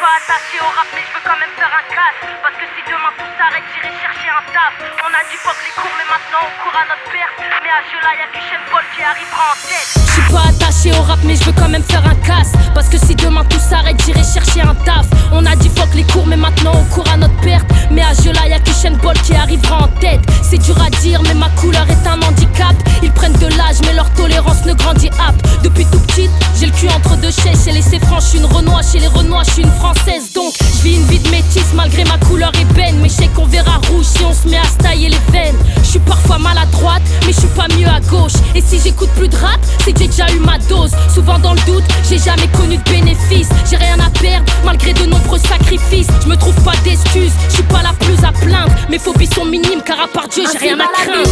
pas attaché au rap mais je veux quand même faire un casse. Parce que si demain tout s'arrête j'irai chercher un taf. On a dit fuck les cours mais maintenant on court à notre perte. Mais à jeu là y'a que Usain Bolt qui arrivera en tête. Je suis pas attaché au rap mais je veux quand même faire un casse. Parce que si demain tout s'arrête j'irai chercher un taf. On a dit fuck les cours mais maintenant on court à notre perte. Mais à jeu là y'a que Usain Bolt qui arrivera en tête. C'est dur à dire mais ma couleur est un handicap. Ils prennent de l'âge mais leur tolérance ne grandit pas. Depuis tout petite j'ai le cul entre deux chaises. Chez les Céfrans je suis une Renoir, chez les Renois je suis une Française. Donc je vis une vie de métisse malgré ma couleur ébène. Mais je sais qu'on verra rouge si on se met à se tailler les veines. Je suis parfois maladroite mais je suis pas mieux à gauche. Et si j'écoute plus de rap c'est que j'ai déjà eu ma dose. Souvent dans le doute j'ai jamais connu de bénéfice. J'ai rien à perdre malgré de nombreux sacrifices. Je me trouve pas d'excuses, je suis pas la plus à plaindre. Mes phobies sont minimes car à part Dieu j'ai rien à craindre.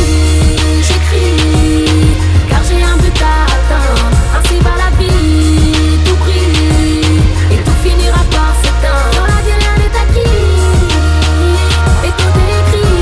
J'écris car j'ai un but à atteindre. Ainsi va la vie, tout brille et tout finira par s'éteindre. Dans la vie rien n'est acquis et tout est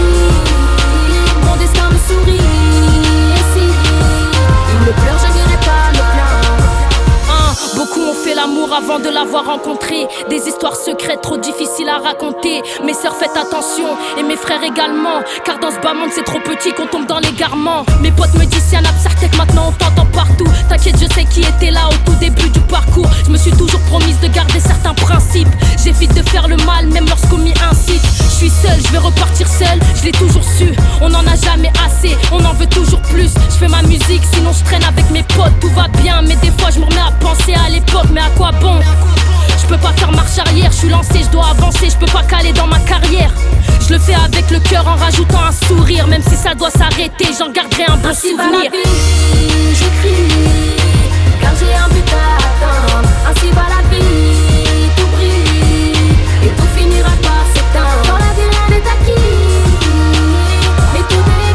écrit. Mon destin me sourit et si il me pleure je n'irai pas me plaindre. Beaucoup ont fait l'amour avant de l'avoir rencontré. Des histoires secrètes trop difficiles à raconter. Mes sœurs faites attention et mes frères également. Car dans ce bas monde c'est trop petit qu'on tombe dans l'égarement. Mes potes me disent Yann Absartek maintenant on t'entend partout. T'inquiète je sais qui était là au tout début du parcours. Je me suis toujours promise de garder certains principes. J'évite de faire le mal même lorsqu'on m'y incite. Je suis seule, je vais repartir seule, je l'ai toujours su. On en a jamais assez, on en veut toujours plus. Je fais ma musique sinon je traîne avec mes potes. Tout va bien mais des fois je me remets à penser à l'époque. Mais à quoi bon? Je peux pas faire marche arrière, je suis lancé, je dois avancer, je peux pas caler dans ma carrière. Je le fais avec le cœur en rajoutant un sourire. Même si ça doit s'arrêter, j'en garderai un bon Ainsi souvenir. va la vie, j'écris car j'ai un but à atteindre. Ainsi va la vie, tout brille et tout finira par s'éteindre. Dans la vie rien n'est acquis et tout est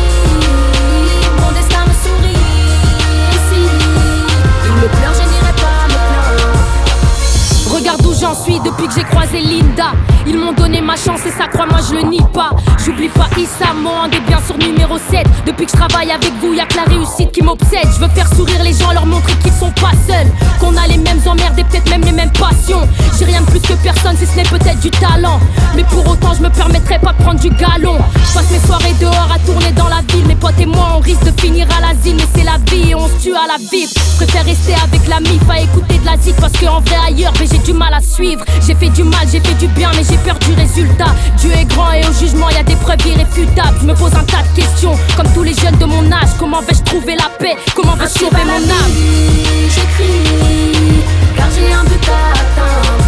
écrit. Mon destin me sourit et si il me pleure je n'irai pas me plaindre. Regarde où j'en suis depuis que j'ai croisé Linda. Ils m'ont donné ma chance et ça croit moi je le nie pas. J'oublie pas Issa, mon des bien sur numéro 7. Depuis que je travaille avec vous y'a que la réussite qui m'obsède. Je veux faire sourire les gens, leur montrer qu'ils sont pas seuls. Qu'on a les mêmes emmerdes et peut-être même les mêmes passions. J'ai rien de plus que personne si ce n'est peut-être du talent. Mais pour autant je me permettrai pas de prendre du galon. Je passe mes soirées dehors à tourner dans la ville. Mes potes et moi on risque de finir à l'asile. Mais c'est la vie et on se tue à la vivre. Je préfère rester avec la mif à écouter de la zik. Parce qu'en vrai ailleurs j'ai du mal à suivre. J'ai fait du mal, j'ai fait du bien mais j'ai peur du résultat. Dieu est grand et au jugement y a des preuves irréfutables. Je me pose un tas de questions comme tous les jeunes de mon âge. Comment vais-je trouver la paix? Comment vais-je sauver mon âme? J'écris car j'ai un but à atteindre.